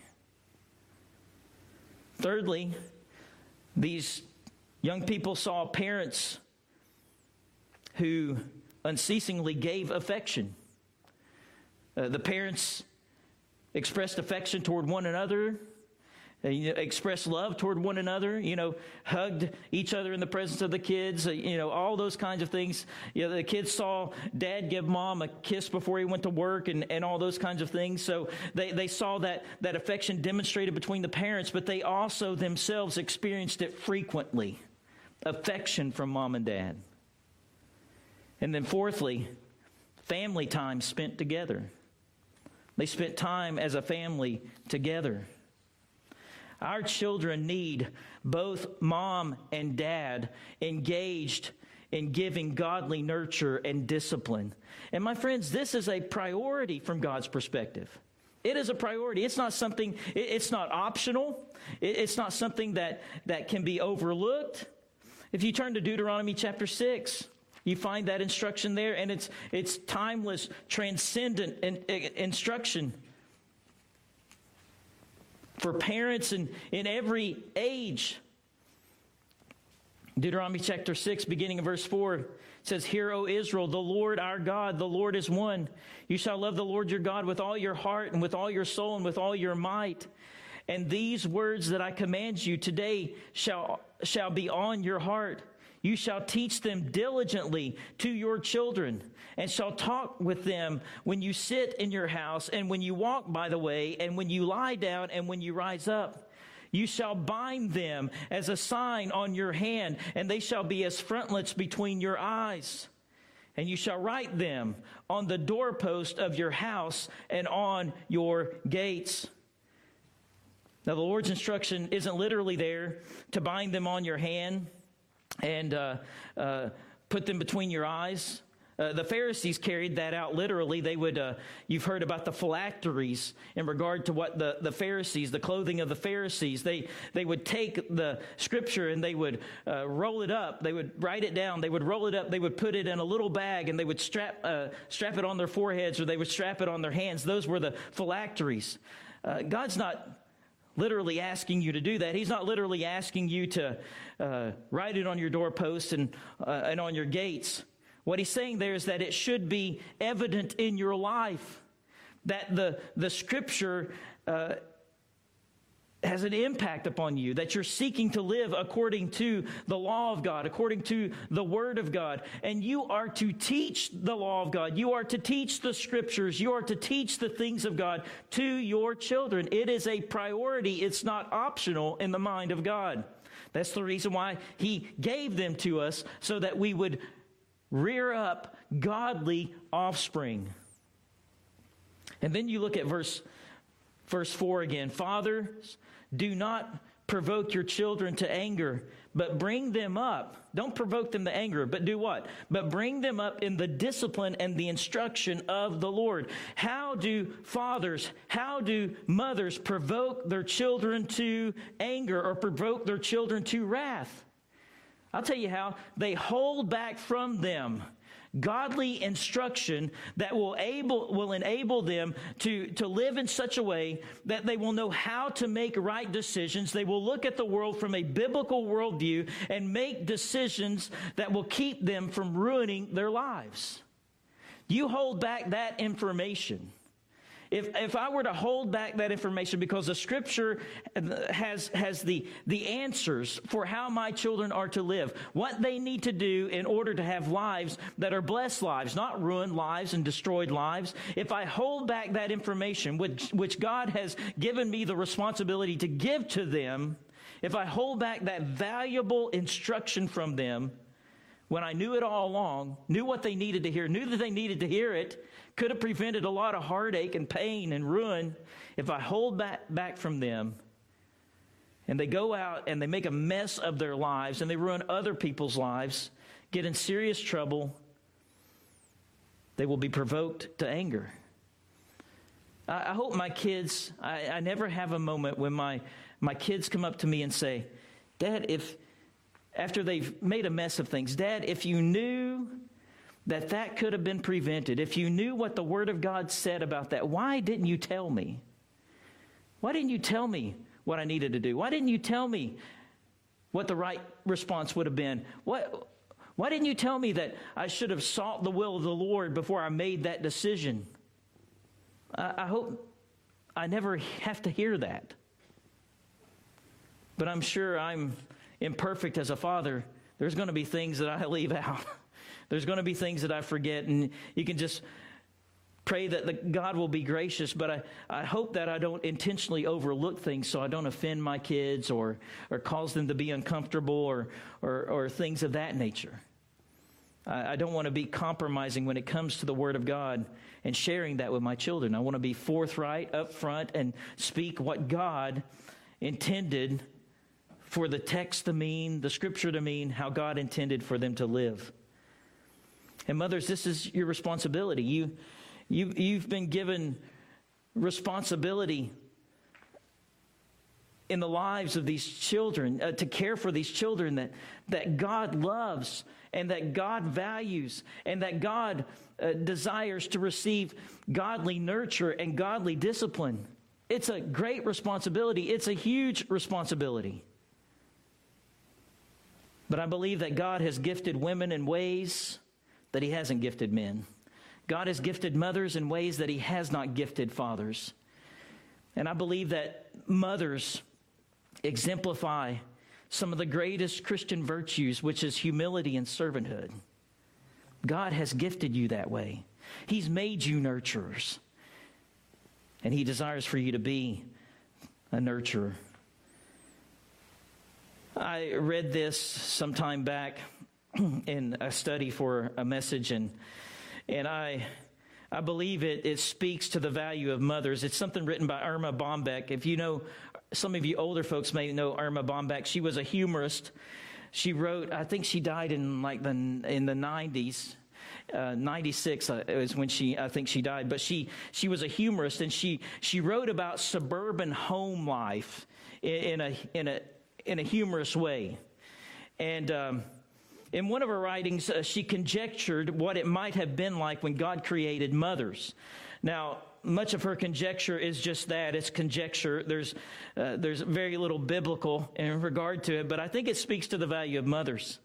[SPEAKER 1] Thirdly, these young people saw parents who unceasingly gave affection. The parents expressed affection toward one another, expressed love toward one another, hugged each other in the presence of the kids, all those kinds of things. The kids saw dad give mom a kiss before he went to work and all those kinds of things. So they saw that affection demonstrated between the parents, but they also themselves experienced it frequently. Affection from mom and dad. And then fourthly, family time spent together. They spent time as a family together. Our children need both mom and dad engaged in giving godly nurture and discipline. And my friends, this is a priority from God's perspective. It is a priority. It's not something, it's not optional. It's not something that can be overlooked. If you turn to Deuteronomy chapter 6, you find that instruction there, and it's timeless, transcendent instruction for parents in every age. Deuteronomy chapter 6, beginning of verse 4, says, "Hear, O Israel, the Lord our God, the Lord is one. You shall love the Lord your God with all your heart and with all your soul and with all your might. And these words that I command you today shall be on your heart. You shall teach them diligently to your children, and shall talk with them when you sit in your house, and when you walk by the way, and when you lie down, and when you rise up. You shall bind them as a sign on your hand, and they shall be as frontlets between your eyes. And you shall write them on the doorpost of your house and on your gates." Now, the Lord's instruction isn't literally there to bind them on your hand and put them between your eyes. The Pharisees carried that out literally. They would, you've heard about the phylacteries in regard to what the Pharisees, the clothing of the Pharisees, they would take the scripture and they would roll it up. They would write it down. They would roll it up. They would put it in a little bag and they would strap it on their foreheads, or they would strap it on their hands. Those were the phylacteries. God's not literally asking you to do that. He's not literally asking you to write it on your doorposts and on your gates. What he's saying there is that it should be evident in your life that the scripture has an impact upon you, that you're seeking to live according to the law of God, according to the word of God. And you are to teach the law of God. You are to teach the scriptures. You are to teach the things of God to your children. It is a priority. It's not optional in the mind of God. That's the reason why he gave them to us, so that we would rear up godly offspring. And then you look at verse 4 again. Fathers, do not provoke your children to anger, but bring them up. Don't provoke them to anger, but do what? But bring them up in the discipline and the instruction of the Lord. How do mothers provoke their children to anger or provoke their children to wrath? I'll tell you how. They hold back from them godly instruction that will enable them to live in such a way that they will know how to make right decisions. They will look at the world from a biblical worldview and make decisions that will keep them from ruining their lives. You hold back that information. If I were to hold back that information because the scripture has the answers for how my children are to live, what they need to do in order to have lives that are blessed lives, not ruined lives and destroyed lives, if I hold back that information, which God has given me the responsibility to give to them, if I hold back that valuable instruction from them, when I knew it all along, knew what they needed to hear, knew that they needed to hear it, could have prevented a lot of heartache and pain and ruin. If I hold back from them and they go out and they make a mess of their lives and they ruin other people's lives, get in serious trouble, they will be provoked to anger. I hope my kids, I never have a moment when my kids come up to me and say, Dad, after they've made a mess of things, Dad, if you knew that could have been prevented, if you knew what the Word of God said about that, why didn't you tell me? Why didn't you tell me what I needed to do? Why didn't you tell me what the right response would have been? Why didn't you tell me that I should have sought the will of the Lord before I made that decision? I hope I never have to hear that. But I'm sure I'm imperfect as a father. There's going to be things that I leave out. There's going to be things that I forget, and you can just pray that God will be gracious, but I hope that I don't intentionally overlook things so I don't offend my kids or cause them to be uncomfortable or things of that nature. I don't want to be compromising when it comes to the Word of God and sharing that with my children. I want to be forthright, upfront, and speak what God intended for the text to mean, the Scripture to mean, how God intended for them to live. And mothers, this is your responsibility. You've been given responsibility in the lives of these children, to care for these children that God loves and that God values and that God desires to receive godly nurture and godly discipline. It's a great responsibility. It's a huge responsibility. But I believe that God has gifted women in ways that He hasn't gifted men. God has gifted mothers in ways that He has not gifted fathers. And I believe that mothers exemplify some of the greatest Christian virtues, which is humility and servanthood. God has gifted you that way. He's made you nurturers. And He desires for you to be a nurturer. I read this some time back in a study for a message, and I believe it speaks to the value of mothers. It's something written by Irma Bombeck. If you know, some of you older folks may know Irma Bombeck. She was a humorist. She wrote, I think she died in the 90s. 96 is when I think she died. But she was a humorist, and she wrote about suburban home life in a humorous way. And in one of her writings, she conjectured what it might have been like when God created mothers. Now, much of her conjecture is just that. It's conjecture. There's very little biblical in regard to it, but I think it speaks to the value of mothers.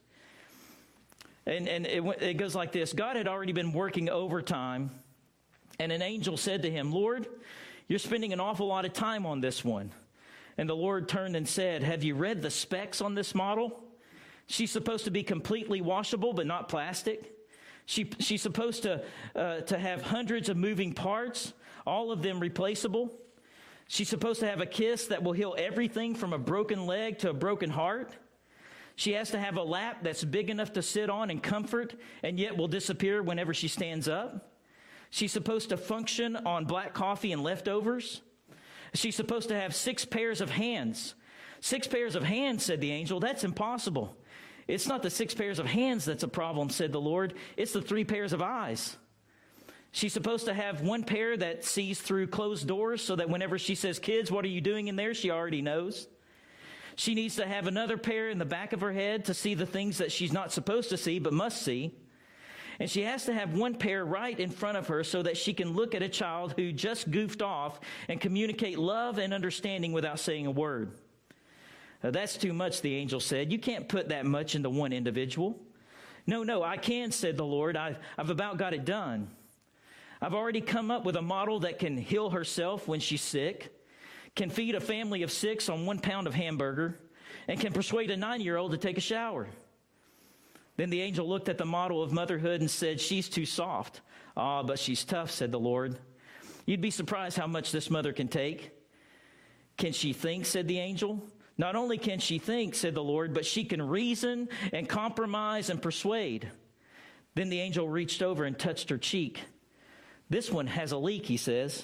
[SPEAKER 1] And it goes like this. God had already been working overtime, and an angel said to him, "Lord, you're spending an awful lot of time on this one." And the Lord turned and said, "Have you read the specs on this model? She's supposed to be completely washable, but not plastic. She's supposed to have hundreds of moving parts, all of them replaceable. She's supposed to have a kiss that will heal everything from a broken leg to a broken heart. She has to have a lap that's big enough to sit on and comfort, and yet will disappear whenever she stands up. She's supposed to function on black coffee and leftovers. She's supposed to have 6 pairs of hands." 6 pairs of hands, said the angel. That's impossible. "It's not the 6 pairs of hands that's a problem," said the Lord. "It's the 3 pairs of eyes." She's supposed to have 1 pair that sees through closed doors so that whenever she says, "Kids, what are you doing in there?" she already knows. She needs to have another pair in the back of her head to see the things that she's not supposed to see but must see. And she has to have 1 pair right in front of her so that she can look at a child who just goofed off and communicate love and understanding without saying a word. "That's too much," the angel said. "You can't put that much into one individual." No, I can," said the Lord. I've about got it done. I've already come up with a model that can heal herself when she's sick, can feed a family of 6 on 1 pound of hamburger, and can persuade a 9-year-old to take a shower. Then the angel looked at the model of motherhood and said, "She's too soft." "Ah, but she's tough," said the Lord. "You'd be surprised how much this mother can take." "Can she think?" said the angel. "Not only can she think," said the Lord, "but she can reason and compromise and persuade." Then the angel reached over and touched her cheek. "This one has a leak," he says.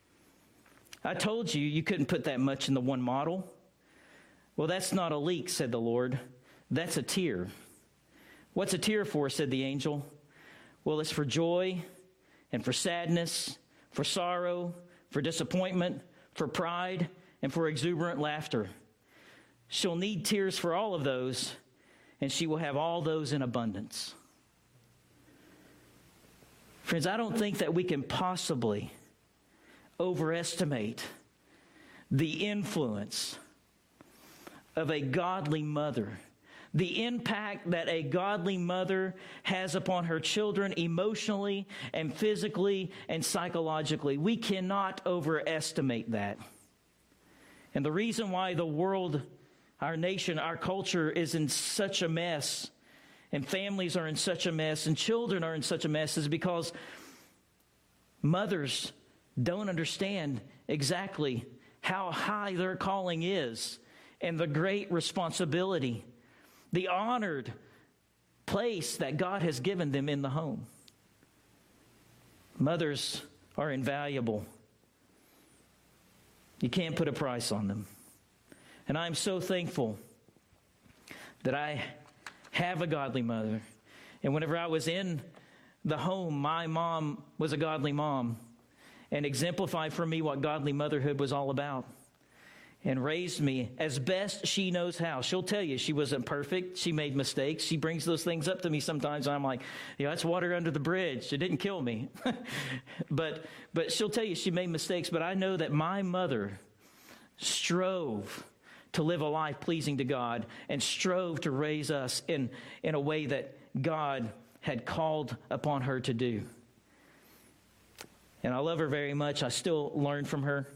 [SPEAKER 1] "I told you you couldn't put that much in the one model." "Well, that's not a leak," said the Lord. "That's a tear." "What's a tear for?" said the angel. "Well, it's for joy and for sadness, for sorrow, for disappointment, for pride, and for exuberant laughter. She'll need tears for all of those, and she will have all those in abundance." Friends, I don't think that we can possibly overestimate the influence of a godly mother, the impact that a godly mother has upon her children emotionally and physically and psychologically. We cannot overestimate that. And the reason why the world, our nation, our culture is in such a mess, and families are in such a mess, and children are in such a mess, is because mothers don't understand exactly how high their calling is and the great responsibility, the honored place that God has given them in the home. Mothers are invaluable. You can't put a price on them. And I'm so thankful that I have a godly mother. And whenever I was in the home, my mom was a godly mom and exemplified for me what godly motherhood was all about, and raised me as best she knows how. She'll tell you she wasn't perfect. She made mistakes. She brings those things up to me sometimes, and I'm like, that's water under the bridge. It didn't kill me. But she'll tell you she made mistakes. But I know that my mother strove to live a life pleasing to God and strove to raise us in a way that God had called upon her to do. And I love her very much. I still learn from her.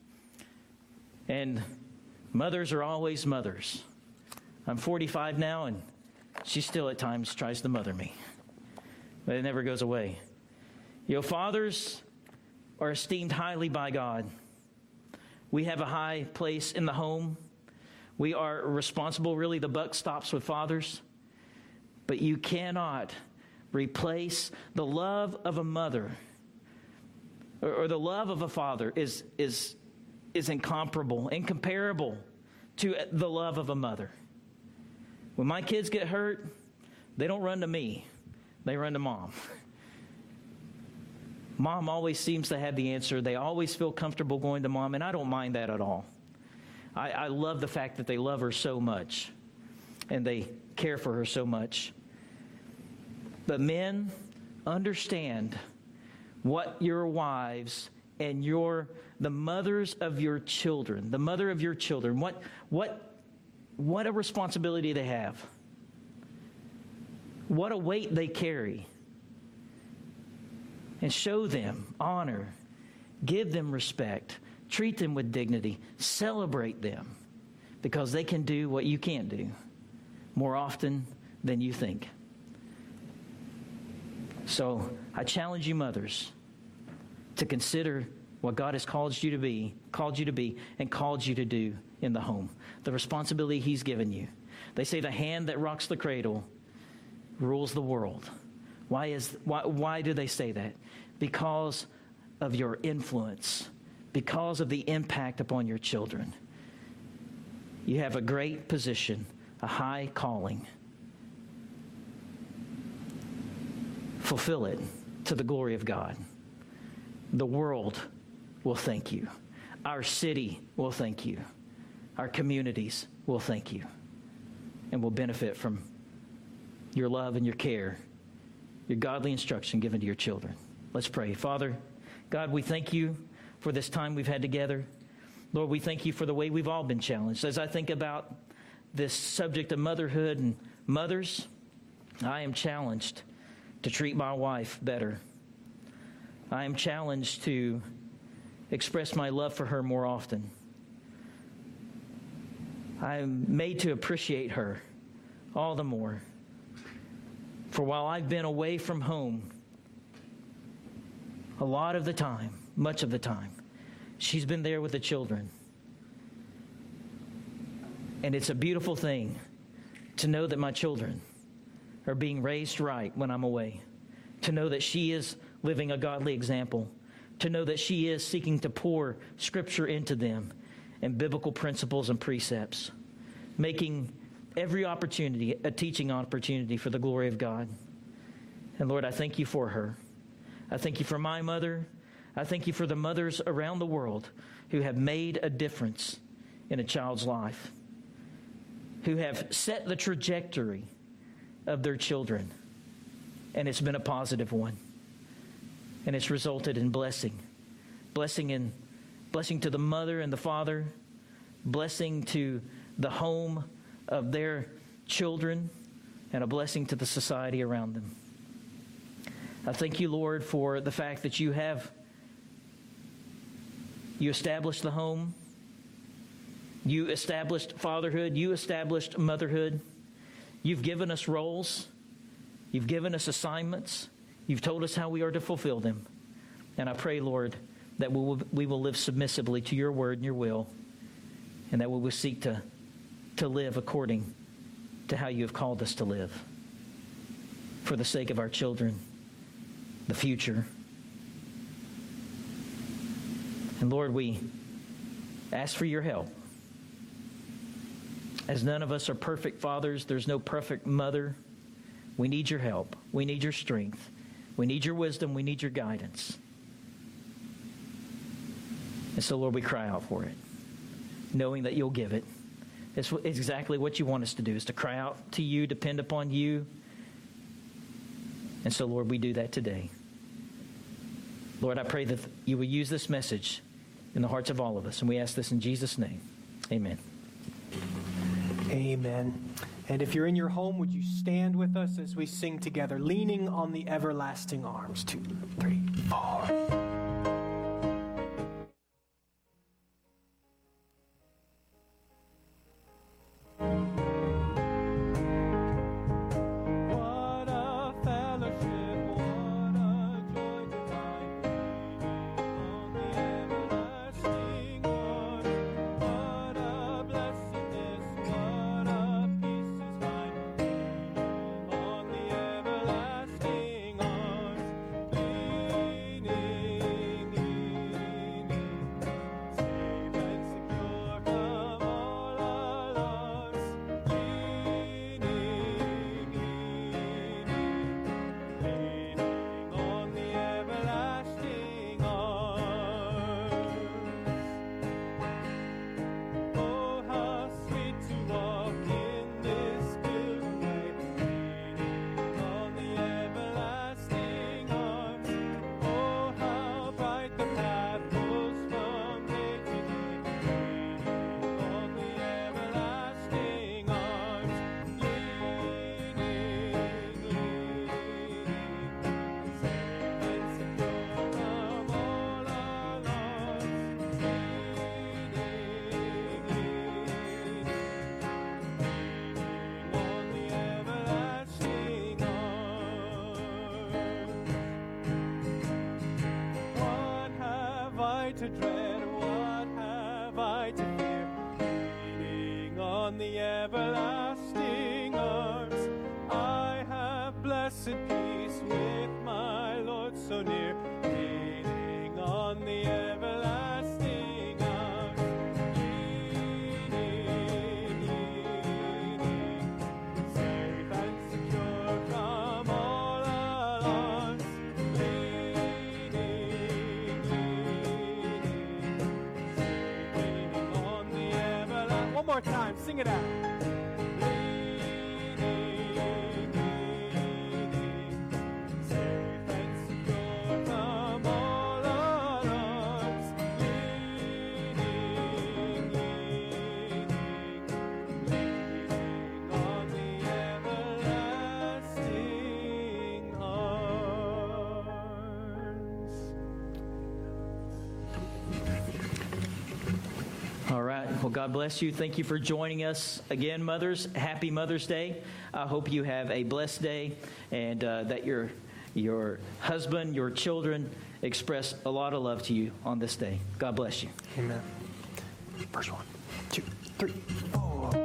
[SPEAKER 1] And mothers are always mothers. I'm 45 now, and she still at times tries to mother me. But it never goes away. You know, fathers are esteemed highly by God. We have a high place in the home. We are responsible. Really, the buck stops with fathers. But you cannot replace the love of a mother, or the love of a father is incomparable, incomparable to the love of a mother. When my kids get hurt, they don't run to me. They run to mom. Mom always seems to have the answer. They always feel comfortable going to Mom, and I don't mind that at all. I love the fact that they love her so much and they care for her so much. But men, understand what your wives and the mothers of your children, the mother of your children, what a responsibility they have. What a weight they carry. And show them honor. Give them respect. Treat them with dignity. Celebrate them. Because they can do what you can't do more often than you think. So I challenge you mothers to consider what God has called you to be, and called you to do in the home. The responsibility He's given you. They say the hand that rocks the cradle rules the world. Why do they say that? Because of your influence, because of the impact upon your children. You have a great position, a high calling. Fulfill it to the glory of God. The world will thank you. Our city will thank you. Our communities will thank you and will benefit from your love and your care, your godly instruction given to your children. Let's pray. Father, God, we thank you for this time we've had together. Lord, we thank you for the way we've all been challenged. As I think about this subject of motherhood and mothers, I am challenged to treat my wife better. I am challenged to express my love for her more often. I am made to appreciate her all the more. For while I've been away from home a lot of the time, much of the time, she's been there with the children. And it's a beautiful thing to know that my children are being raised right when I'm away. To know that she is living a godly example. To know that she is seeking to pour Scripture into them and biblical principles and precepts. Making every opportunity a teaching opportunity for the glory of God. And Lord, I thank you for her. I thank you for my mother. I thank you for the mothers around the world who have made a difference in a child's life. Who have set the trajectory of their children. And it's been a positive one. And it's resulted in blessing. Blessing to the mother and the father. Blessing to the home of their children. And a blessing to the society around them. I thank you, Lord, for the fact that you established the home. You established fatherhood. You established motherhood. You've given us roles. You've given us assignments. You've told us how we are to fulfill them. And I pray, Lord, that we will live submissively to your word and your will, and that we will seek to live according to how you have called us to live for the sake of our children, the future. And Lord, we ask for your help. As none of us are perfect fathers, there's no perfect mother. We need your help. We need your strength. We need your wisdom. We need your guidance. And so, Lord, we cry out for it, knowing that you'll give it. It's exactly what you want us to do, is to cry out to you, depend upon you. And so, Lord, we do that today. Lord, I pray that you will use this message in the hearts of all of us. And we ask this in Jesus' name. Amen.
[SPEAKER 2] Amen. And if you're in your home, would you stand with us as we sing together, Leaning on the Everlasting Arms? 2, 3, 4.
[SPEAKER 3] Everlasting arms, leaning I to dread? What have I to fear? Leaning on the everlasting arms, I have blessed peace with my Lord so near. Leaning on the everlasting arms, leaning, safe and secure from all alarms. Leaning on the everlasting. One more time, sing it out. Safe and secure from all alarms. Leaning on the everlasting arms.
[SPEAKER 1] All right. Well, God bless you. Thank you for joining us again, mothers. Happy Mother's Day. I hope you have a blessed day, and that your husband, your children express a lot of love to you on this day. God bless you.
[SPEAKER 2] Amen. First 1, 2, 3, 4.